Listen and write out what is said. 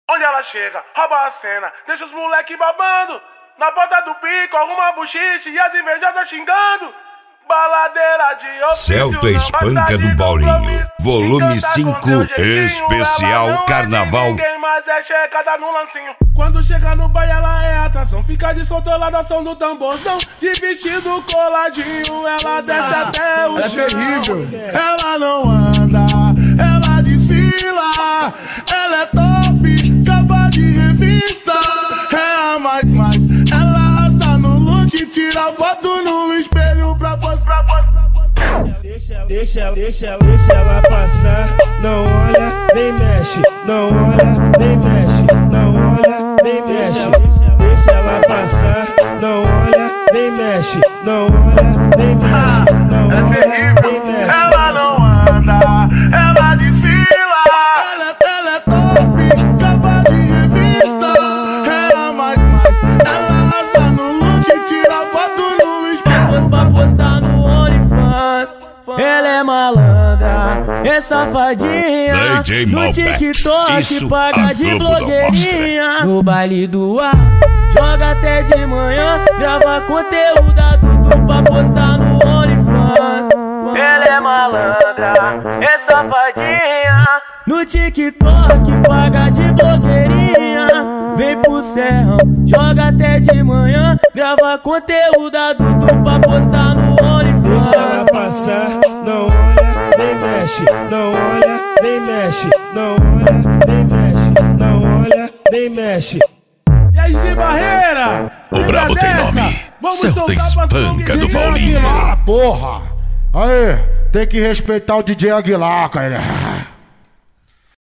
Onde ela chega, rouba a cena, deixa os moleque babando. Na ponta do pico, arruma buchiche e as invejosas xingando. Baladeira de ofício, Celta Espanca do Paulinho, volume 5, especial Carnaval. Ninguém mais é chegada no lancinho. Quando chega no baile ela é atração, fica de soltoladação do tamborzão. De vestido coladinho, ela desce até o chão. É terrível. Ela não anda, ela desfila. Ela é top, capa de revista. É a mais, ela arrasa no look, tira foto no espelho pra postar. Deixa ela passar, não olha, nem mexe, não olha, nem mexe, não olha, nem mexe. Deixa ela passar, não olha, nem mexe, não olha, nem mexe, não olha, nem mexe. Ela não anda, ela desfila. Ela é top, capa de revista. Ela mais, ela arrasa no look, tira foto no espelho Pra postar no OnlyFans. Ela é malandra, é safadinha. DJ No Malbec, TikTok isso paga a de Globo não blogueirinha. No baile do ar, joga até de manhã. Grava conteúdo adulto pra postar no OnlyFans. Ela é malandra, é safadinha. No TikTok paga de blogueirinha. Vem pro céu, joga até de manhã. Grava conteúdo adulto pra postar no OnlyFans. Deixa ela passar, não olha, nem mexe, não olha, nem mexe, não olha, nem mexe, não olha, nem mexe. E aí, de Barreira? O brabo tem nome, Celta Espanca do Paulinho. Porra! Aê, tem que respeitar o DJ Aguilar, cara.